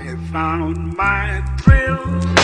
I found my thrill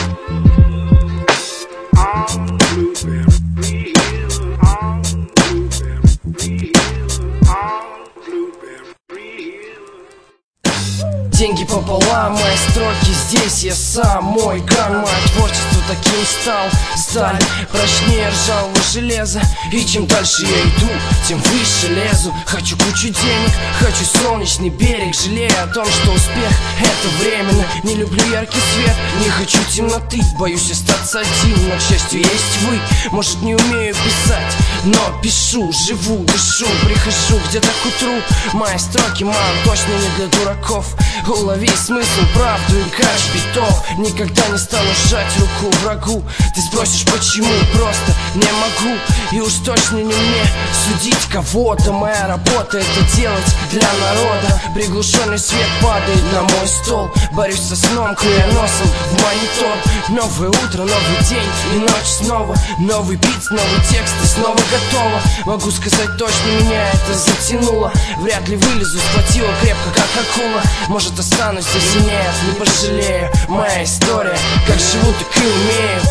on Blueberry Hill, on Blueberry Hill, on Blueberry Hill. Деньги пополам, мои строки здесь я сам. Мой ган, мое творчество таким стал. Сталь прочнее ржавого железа. И чем дальше я иду, тем выше лезу. Хочу кучу денег, хочу солнечный берег. Жалею о том, что успех это временно. Не люблю яркий свет, не хочу темноты. Боюсь остаться один, но к счастью есть вы. Может не умею писать, но пишу, живу, дышу. Прихожу где-то к утру. Мои строки, мам, точно не для дураков. Улови смысл, правду и кач битов. Никогда не стану сжать руку врагу. Ты спросишь почему, просто не могу. И уж точно не мне судить кого-то. Моя работа это делать для народа. Приглушенный свет падает на мой стол. Борюсь со сном, клюя носом в монитор. Новое утро, новый день и ночь снова. Новый бит, новый текст и снова готово. Могу сказать точно, меня это затянуло. Вряд ли вылезу, схватила крепко как акула. Может останусь здесь и нет, не пожалею. Моя история, как живу, так и умею.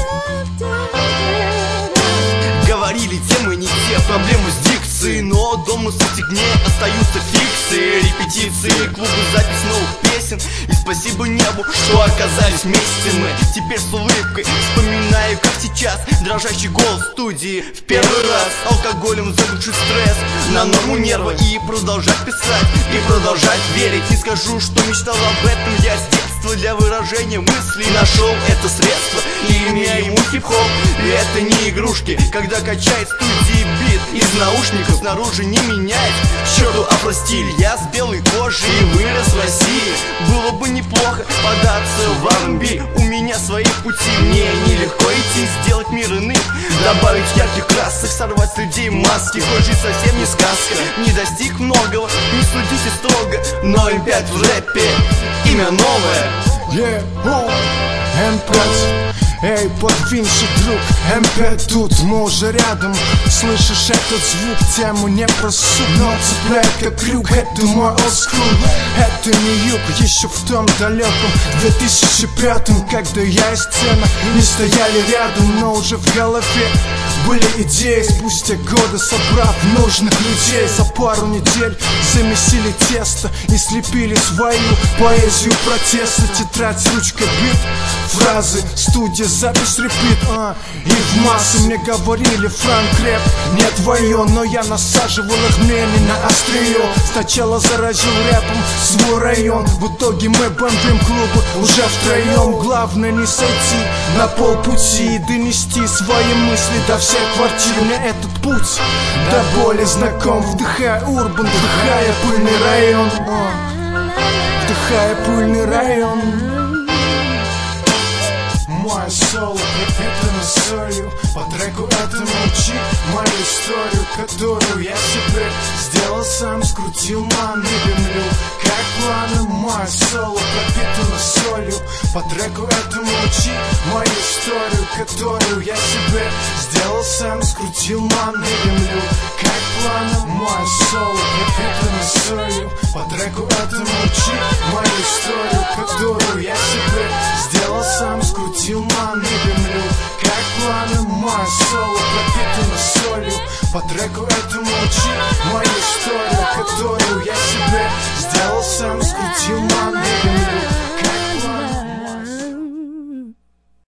Говорили темы не те, проблемы с дикцией. Но дома с этих дней остаются фиксы. Репетиции, клубы, запись новых песен. И спасибо небу, что оказались вместе мы. Теперь с улыбкой вспоминаю, как сейчас дрожащий голос в студии в первый раз. Алкоголем заглушить стресс на норму нерва. И продолжать писать, и продолжать верить. Не скажу, что мечтал об этом я с детства. Для выражения мыслей нашел это средство. И имя ему хип-хоп, и это не игрушки. Когда качает студии бит из наушников, снаружи не меняет счету афростиль. Я с белой кожей и вырос в России. Было бы неплохо податься в R&B. У меня свои пути, мне нелегко идти. Сделать мир иным, добавить ярких красок, сорвать с людей маски. Хоть жизнь совсем не сказка. Не достиг многого, не судите строго. Но М5 в рэпе, имя новое. М5, эй, подвинься, друг, М5 тут, мы уже рядом. Слышишь этот звук, тему не просуд, но цепляет как крюк. Это мой олдскул, это не юг. Еще в том далеком 2005-м, когда я и сцена не стояли рядом, но уже в голове были идеи. Спустя годы, собрав нужных людей, за пару недель замесили тесто и слепили свою поэзию протеста. Тетрадь, ручка, бит, фразы, студия, запись, репит. И в массы мне говорили: Франк, рэп не твое, но я насаживал их мнение на острие. Сначала заразил рэпом свой район, в итоге мы бомбим клубы уже втроем. Главное не сойти на полпути и донести свои мысли до всех квартир. Мне этот путь до боли знаком. Вдыхая урбан, вдыхая пыльный район, вдыхая пыльный район. Мое соло пропитано солью. По треку этому учи мою историю, которую я себе сделал сам, скрутил маны, дымлю как планы. Мое соло пропитано солью. По треку этому учи мою историю, которую я себе сделал сам, скрутил маны, дымлю как планы. Мое соло пропитано солью. По треку этому учи мою историю, которую я себе сделал сам, скрутил маны, дымлю как планы. Мое соло пропитано солью. По треку этому учи мою историю, которую я себе сделал сам, скрутил маны.